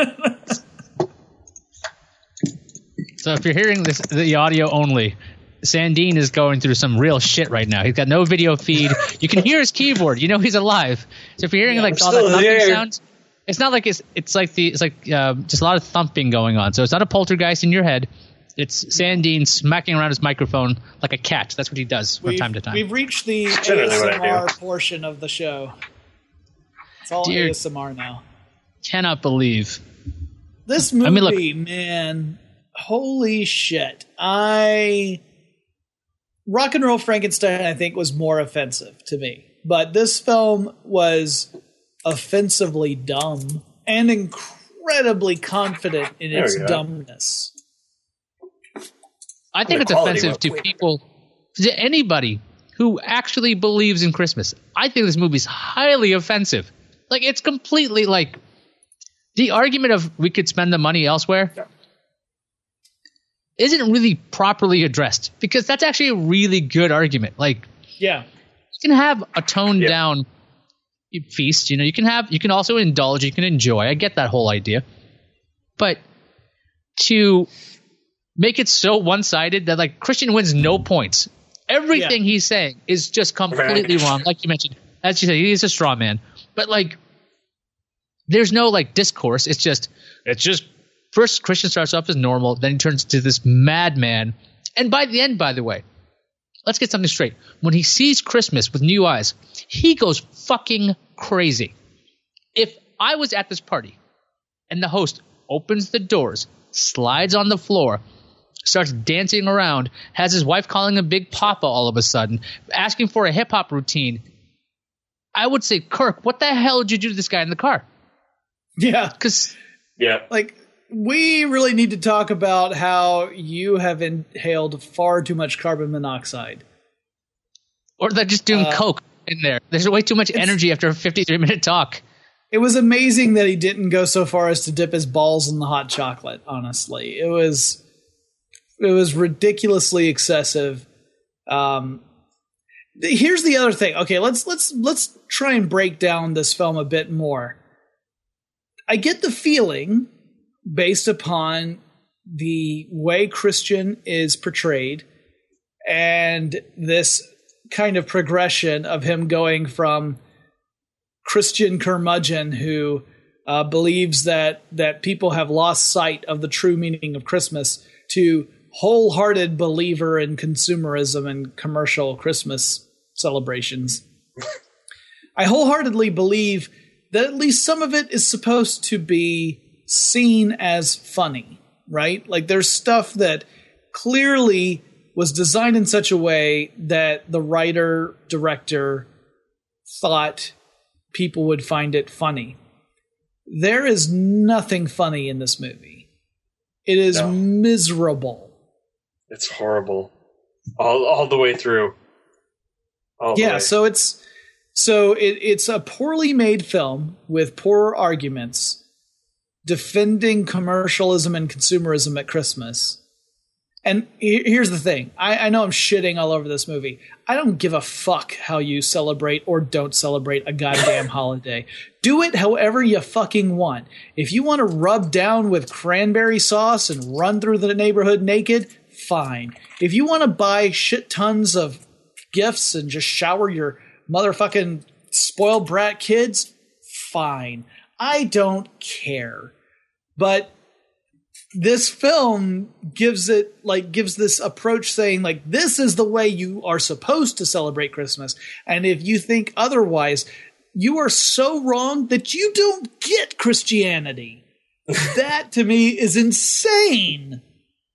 So if you're hearing this, the audio only, Sandine is going through some real shit right now. He's got no video feed. You can hear his keyboard. You know he's alive. So if you're hearing Yeah, like I'm all that still thumping there. sounds, it's not like it's it's like the it's like uh, just a lot of thumping going on. So it's not a poltergeist in your head. It's Sandine smacking around his microphone like a cat. That's what he does from we've, time to time. We've reached the generally what I A S M R do. portion of the show. It's all Dear- A S M R now. Cannot believe. This movie, I mean, look- man, holy shit. I Rock and Roll Frankenstein, I think, was more offensive to me. But this film was offensively dumb and incredibly confident in There its we go. dumbness. I think The it's quality offensive went to way people, to anybody who actually believes in Christmas. I think this movie's highly offensive. Like, it's completely like the argument of we could spend the money elsewhere isn't really properly addressed, because that's actually a really good argument. Like, Yeah. you can have a toned Yeah. down feast, you know, you can have, you can also indulge, you can enjoy. I get that whole idea. But to make it so one-sided that like Christian wins no points. Everything he's saying is just completely Right. wrong. Like you mentioned, as you said, he's a straw man. But like, there's no like discourse. It's just, it's just first Christian starts off as normal, then he turns into this madman. And by the end, by the way, let's get something straight. When he sees Christmas with new eyes, he goes fucking crazy. If I was at this party and the host opens the doors, slides on the floor, starts dancing around, has his wife calling him Big Papa all of a sudden, asking for a hip-hop routine, I would say, Kirk, what the hell did you do to this guy in the car? Yeah. Because Yeah. Like, we really need to talk about how you have inhaled far too much carbon monoxide. or they're just doing Uh, coke in there. There's way too much energy after a fifty-three minute talk. It was amazing that he didn't go so far as to dip his balls in the hot chocolate, honestly. It was it was ridiculously excessive. Um th- here's the other thing. Okay, let's let's let's try and break down this film a bit more. I get the feeling, based upon the way Christian is portrayed and this kind of progression of him going from Christian curmudgeon who uh, believes that that people have lost sight of the true meaning of Christmas to wholehearted believer in consumerism and commercial Christmas celebrations. I wholeheartedly believe that at least some of it is supposed to be seen as funny, right? Like, there's stuff that clearly was designed in such a way that the writer, director thought people would find it funny. There is nothing funny in this movie. It is No. miserable. It's horrible. All all the way through. All the Yeah, way. so it's So it, it's a poorly made film with poor arguments defending commercialism and consumerism at Christmas. And here's the thing. I, I know I'm shitting all over this movie. I don't give a fuck how you celebrate or don't celebrate a goddamn holiday. Do it however you fucking want. If you want to rub down with cranberry sauce and run through the neighborhood naked, fine. If you want to buy shit tons of gifts and just shower your motherfucking spoiled brat kids, fine. I don't care. But this film gives it like gives this approach saying like this is the way you are supposed to celebrate Christmas. And if you think otherwise, you are so wrong that you don't get Christianity. That to me is insane.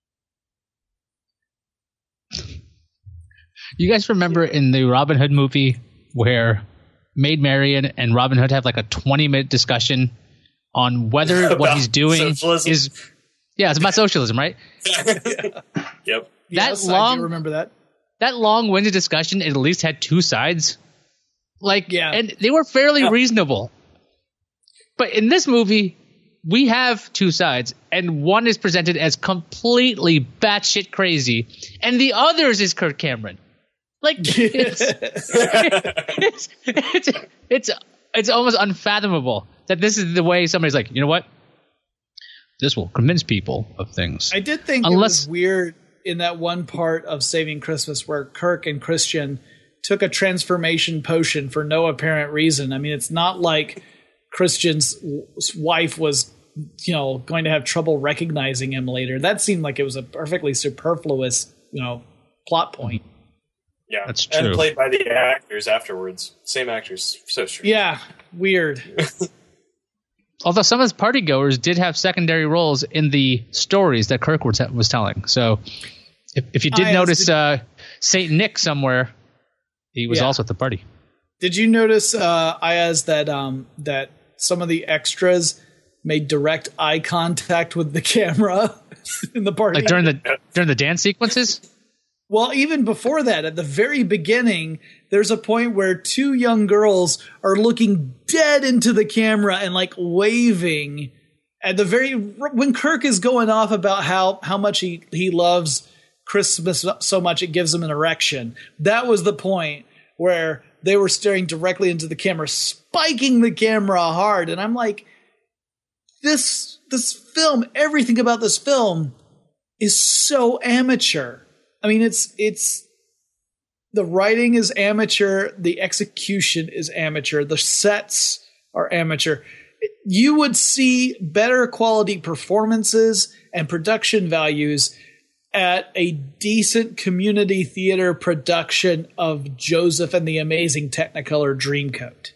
You guys remember in the Robin Hood movie where Maid Marian and Robin Hood have like a twenty minute discussion on whether what he's doing socialism. is Yeah, it's about socialism, right? yeah. Yep. That yes, long, I do remember that. That long-winded discussion at least had two sides. Like, yeah. And they were fairly yeah. reasonable. But in this movie, we have two sides, and one is presented as completely batshit crazy, and the other is Kirk Cameron. Like, it's, it's, it's, it's, it's almost unfathomable that this is the way somebody's like, you know what? This will convince people of things. I did think Unless, it was weird in that one part of Saving Christmas where Kirk and Christian took a transformation potion for no apparent reason. I mean, it's not like Christian's wife was, you know, going to have trouble recognizing him later. That seemed like it was a perfectly superfluous, you know, plot point. Yeah, that's true. And played by the actors afterwards. Same actors. So strange. Yeah, weird. Although some of his partygoers did have secondary roles in the stories that Kirk was, was telling. So if, if you did I notice did, uh, Saint Nick somewhere, he was yeah. also at the party. Did you notice, uh, Ayaz, that um, that some of the extras made direct eye contact with the camera in the party? Like during the during the dance sequences? Well, even before that, at the very beginning, there's a point where two young girls are looking dead into the camera and like waving at the very when Kirk is going off about how how much he he loves Christmas so much it gives him an erection. That was the point where they were staring directly into the camera, spiking the camera hard, and I'm like, this this film, everything about this film is so amateur. I mean, it's it's the writing is amateur, the execution is amateur, the sets are amateur. You would see better quality performances and production values at a decent community theater production of Joseph and the Amazing Technicolor Dreamcoat.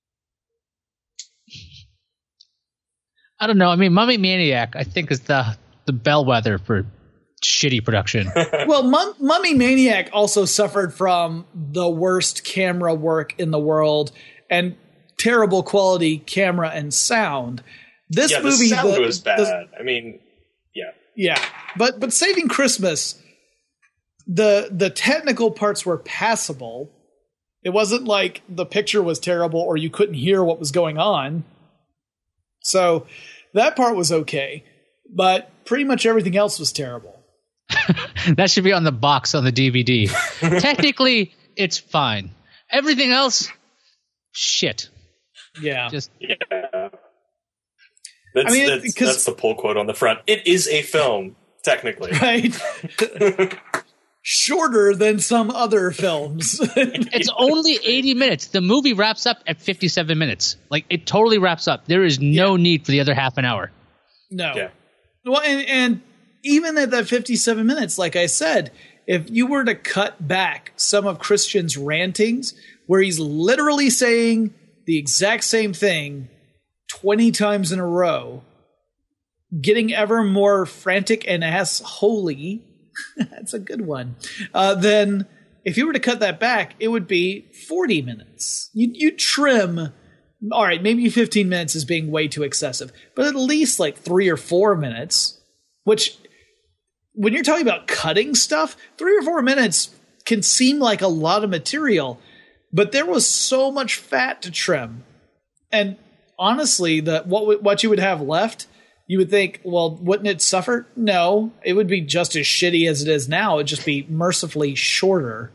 I don't know. I mean, Mummy Maniac, I think, is the the bellwether for shitty production. Well, Mum- Mummy Maniac also suffered from the worst camera work in the world and terrible quality camera and sound. This yeah, movie the sound the, was bad. The, I mean, yeah, yeah, but but Saving Christmas, the the technical parts were passable. It wasn't like the picture was terrible or you couldn't hear what was going on. So that part was okay, but pretty much everything else was terrible. That should be on the box on the D V D. Technically, it's fine. Everything else, shit. Yeah. Just yeah. That's, I mean, that's, that's the pull quote on the front. It is a film, technically. Right. Shorter than some other films. It's only eighty minutes. The movie wraps up at fifty-seven minutes. Like, it totally wraps up. There is no yeah. need for the other half an hour. No. Yeah. Well, and, and even at that fifty-seven minutes, like I said, if you were to cut back some of Christian's rantings, where he's literally saying the exact same thing twenty times in a row, getting ever more frantic and ass-holy, that's a good one, uh, then if you were to cut that back, it would be forty minutes. You you trim, all right, maybe fifteen minutes is being way too excessive, but at least like three or four minutes, which when you're talking about cutting stuff, three or four minutes can seem like a lot of material. but there was so much fat to trim. And honestly, the what what you would have left, you would think, well, wouldn't it suffer? No, it would be just as shitty as it is now. It'd just be mercifully shorter.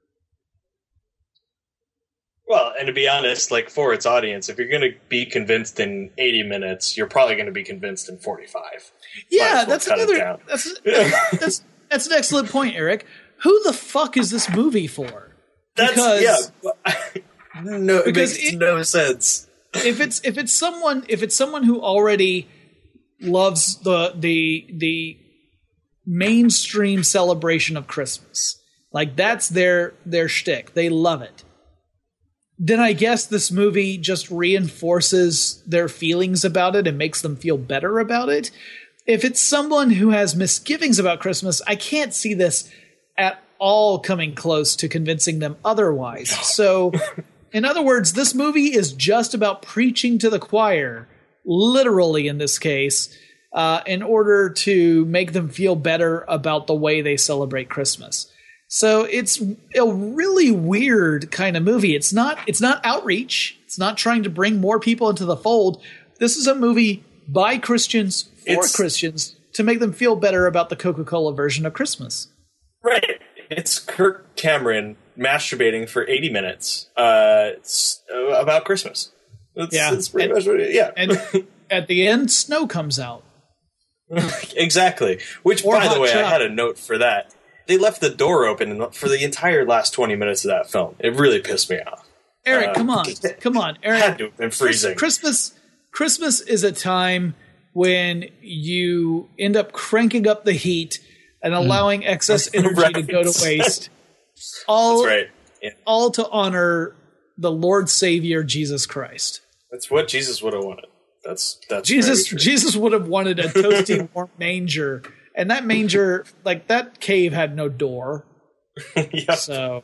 Well, and to be honest, like for its audience, if you're going to be convinced in eighty minutes, you're probably going to be convinced in forty-five. Yeah, that's another. That's, that's that's an excellent point, Eric. Who the fuck is this movie for? That's because, yeah. No, it because makes it, no sense. If it's if it's someone if it's someone who already loves the the the mainstream celebration of Christmas, like that's their their shtick, they love it, then I guess this movie just reinforces their feelings about it and makes them feel better about it. If it's someone who has misgivings about Christmas, I can't see this at all coming close to convincing them otherwise. So, in other words, this movie is just about preaching to the choir, literally in this case, uh, in order to make them feel better about the way they celebrate Christmas. So it's a really weird kind of movie. It's not it's not outreach. It's not trying to bring more people into the fold. This is a movie by Christians for it's, Christians to make them feel better about the Coca-Cola version of Christmas. Right. It's Kirk Cameron masturbating for eighty minutes uh, it's, uh, about Christmas. That's, yeah. That's pretty and, much what it, yeah. And at the end, snow comes out. Exactly. Which, or by the way, chop. I had a note for that. They left the door open for the entire last twenty minutes of that film. It really pissed me off. Eric, uh, come on. Come on. Eric, had to have been freezing. Christmas, Christmas is a time when you end up cranking up the heat and allowing mm. excess energy right. to go to waste. All, That's right. Yeah. all to honor the Lord Savior Jesus Christ. That's what Jesus would have wanted. That's that's Jesus. Jesus would have wanted a toasty warm manger, and that manger, like that cave, had no door. Yep. So,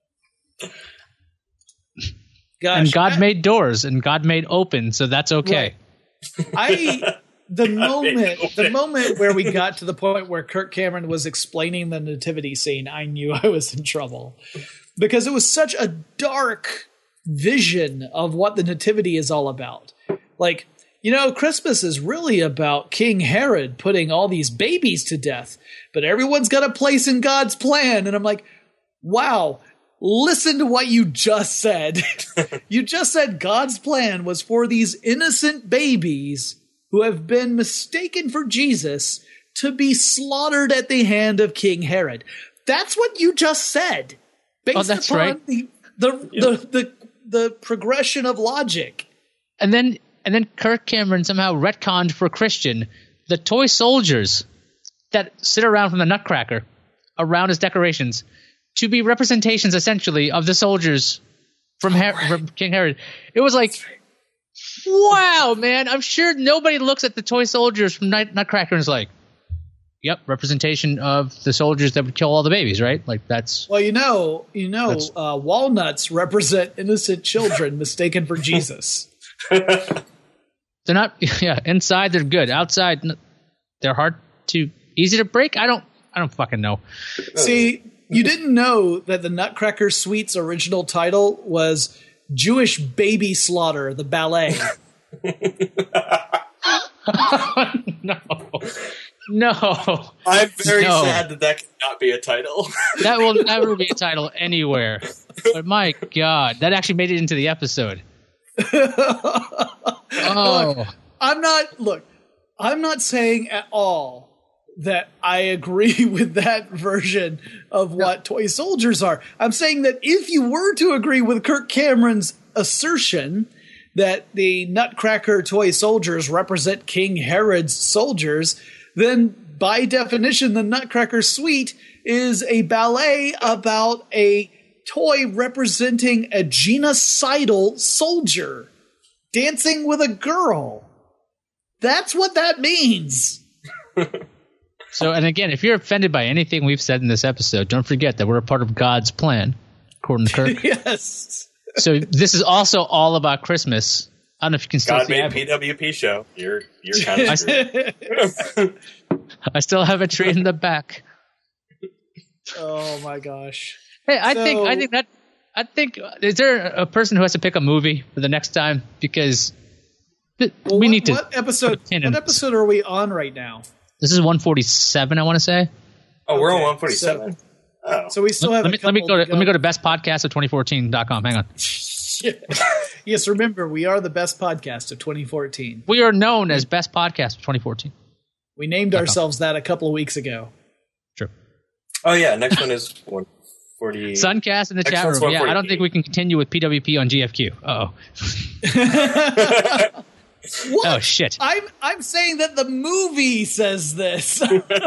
gosh, and God I, made doors, and God made open, so that's okay. Right. I. The moment, the moment where we got to the point where Kirk Cameron was explaining the nativity scene, I knew I was in trouble, because it was such a dark vision of what the nativity is all about. Like, you know, Christmas is really about King Herod putting all these babies to death, but everyone's got a place in God's plan. And I'm like, wow, listen to what you just said. You just said God's plan was for these innocent babies who have been mistaken for Jesus to be slaughtered at the hand of King Herod. That's what you just said. Based oh, that's upon right. the the, yep. the the the progression of logic. And then and then Kirk Cameron somehow retconned for Christian the toy soldiers that sit around from the Nutcracker around his decorations to be representations essentially of the soldiers from, Her- right. from King Herod. It was like, wow, man, I'm sure nobody looks at the toy soldiers from Nut- Nutcracker and is like, yep, representation of the soldiers that would kill all the babies, right? Like that's well, you know, you know, uh, walnuts represent innocent children mistaken for Jesus. They're not, yeah. Inside they're good. Outside they're hard to easy to break. I don't, I don't fucking know. See, you didn't know that the Nutcracker Suite's original title was Jewish Baby Slaughter, the ballet. No. No. I'm very no. sad that that cannot be a title. That will never be a title anywhere. But my God, that actually made it into the episode. Oh. Look, I'm not, look, I'm not saying at all that I agree with that version of what toy soldiers are. I'm saying that if you were to agree with Kirk Cameron's assertion that the Nutcracker toy soldiers represent King Herod's soldiers, then by definition, the Nutcracker Suite is a ballet about a toy representing a genocidal soldier dancing with a girl. That's what that means. So, and again, if you're offended by anything we've said in this episode, don't forget that we're a part of God's plan, according to Kirk. Yes. So this is also all about Christmas. I don't know if you can still God see made it. P W P show. You're you're kind of screwed. I still have a tree in the back. Oh my gosh. Hey, I so, think I think that I think is there a person who has to pick a movie for the next time because th- well, we what, need to. What episode? What in episode are we on right now? This is one forty-seven. I want to say. Oh, we're Okay, on one forty-seven. So, oh, so we still let, have. let a me let me couple go to let me go to best podcast of twenty fourteen dot com. Hang on. Yes, remember we are the best podcast of twenty fourteen. We are known as best podcast of twenty fourteen. We named ourselves that a couple of weeks ago. True. oh yeah. Next one is one forty. Suncast in the Next chat one's room. Yeah, I don't one forty-eight. think we can continue with P W P on G F Q. Uh oh. What? Oh shit. I'm I'm saying that the movie says this.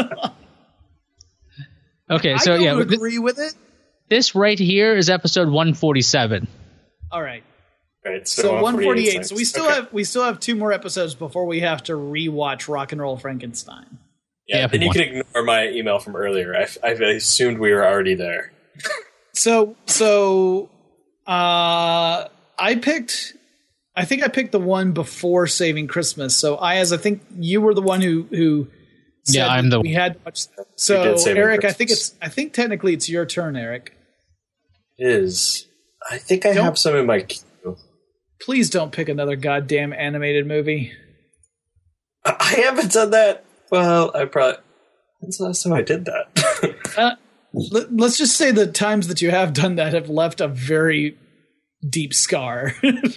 Okay, so I don't yeah, th- agree with it. this right here is episode one forty-seven. All right. Right, so, So one forty-eight. next. So we still Okay. have we still have two more episodes before we have to rewatch Rock and Roll Frankenstein. Yeah, Yeah, then you one. can ignore my email from earlier. I, I assumed we were already there. So so uh I picked I think I picked the one before Saving Christmas. So I as I think you were the one who who said Yeah, I'm that the- we had to watch that. We So did Saving Eric, I think Christmas. it's I think technically it's your turn, Eric. Is I think I Don't- have some in my queue. Please don't pick another goddamn animated movie. I I haven't done that. Well, I probably. When's the last time I did that? Uh, let, let's just say the times that you have done that have left a very deep scar.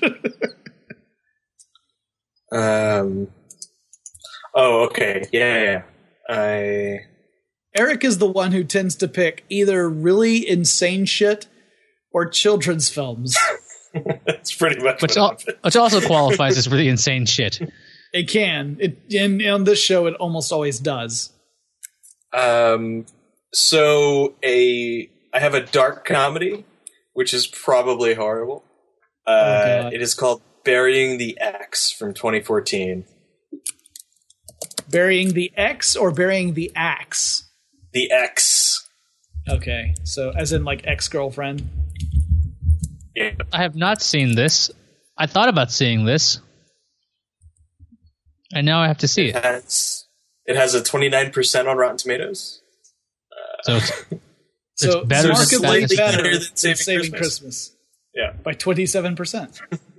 um. Oh, okay. Yeah, yeah, yeah. I. Eric is the one who tends to pick either really insane shit or children's films. That's pretty much Which, what al- happened. which also qualifies as really insane shit. It can. It and on this show it almost always does. Um. So a I have a dark comedy, which is probably horrible. Uh, God. it is called Burying the X from twenty fourteen. Burying the X or burying the axe? The X. Okay. So as in like ex-girlfriend. Yeah. I have not seen this. I thought about seeing this. And now I have to see It it. has it has a twenty-nine percent on Rotten Tomatoes. So it's, So it's better markedly than slightly better better than than Saving Saving Christmas. Christmas. Yeah. By twenty-seven percent.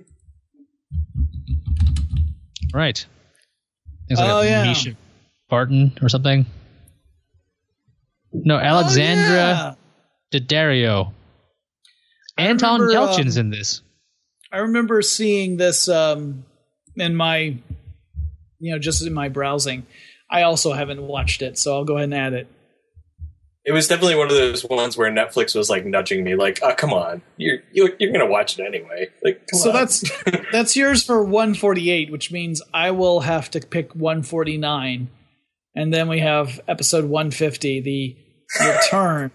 right. Things like Oh, yeah. Misha Barton or something. No, Alexandra Oh, Daddario. Anton remember, Yelchin's um, in this. I remember seeing this um, in my, you know, just in my browsing. I also haven't watched it, so I'll go ahead and add it. It was definitely one of those ones where Netflix was like nudging me, like, "Oh, come on, you're you're, you're gonna watch it anyway." Like, come So on. that's that's yours for one forty-eight, which means I will have to pick one forty-nine, and then we have episode one fifty, the return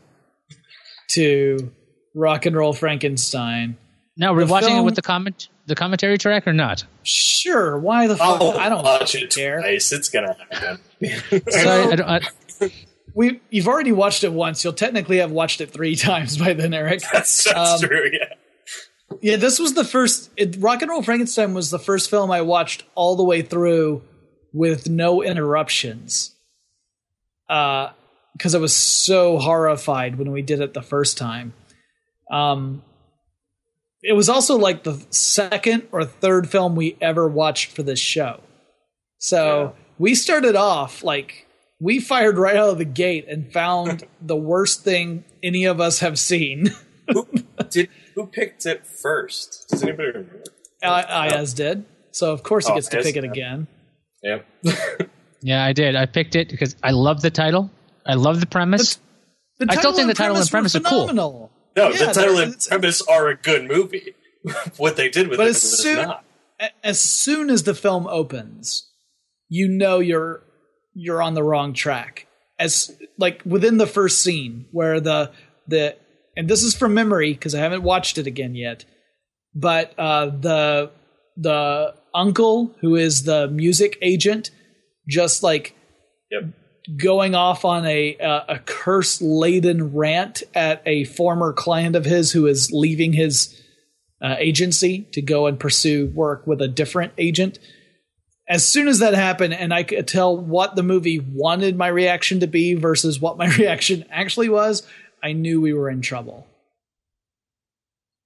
to Rock and Roll Frankenstein. Now, we're the watching it film- with the comment, the commentary track or not? Sure, why the fuck? I'll I don't watch it care. twice. It's gonna happen. So, I don't, I, We you've already watched it once. You'll technically have watched it three times by then, Eric. that's that's Um, true. Yeah. Yeah, this was the first. It, Rock and Roll Frankenstein was the first film I watched all the way through with no interruptions. Uh, because I was so horrified when we did it the first time. Um, it was also like the second or third film we ever watched for this show. So Yeah. we started off like we fired right out of the gate and found the worst thing any of us have seen. Who did who picked it first? Does anybody remember? I, Ayaz did. So of course he Oh, gets to Ayaz, pick it yeah. again. Yep. yeah, I did. I picked it because I love the title. I love the premise. The I still think the and title and premise premise were are cool. phenomenal. No, Yeah, the title they're- and it's- premise are a good movie. What they did with But it as was soon not. a- as soon as the film opens, you know you're you're on the wrong track. As like within the first scene where the the and this is from memory because I haven't watched it again yet, but uh, the the uncle who is the music agent just like Yep. going off on a uh, a curse laden rant at a former client of his who is leaving his uh, agency to go and pursue work with a different agent. As soon as that happened, and I could tell what the movie wanted my reaction to be versus what my reaction actually was, I knew we were in trouble.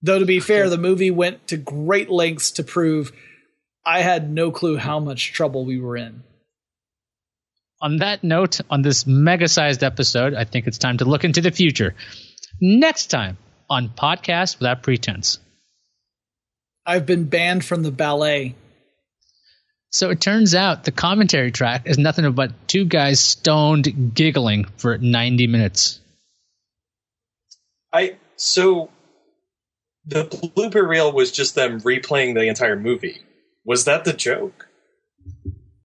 Though to be fair, the movie went to great lengths to prove I had no clue how much trouble we were in. On that note, on this mega-sized episode, I think it's time to look into the future. Next time on Podcast Without Pretense. I've been banned from the ballet. So it turns out the commentary track is nothing but two guys stoned giggling for ninety minutes. I so the blooper reel was just them replaying the entire movie. Was that the joke?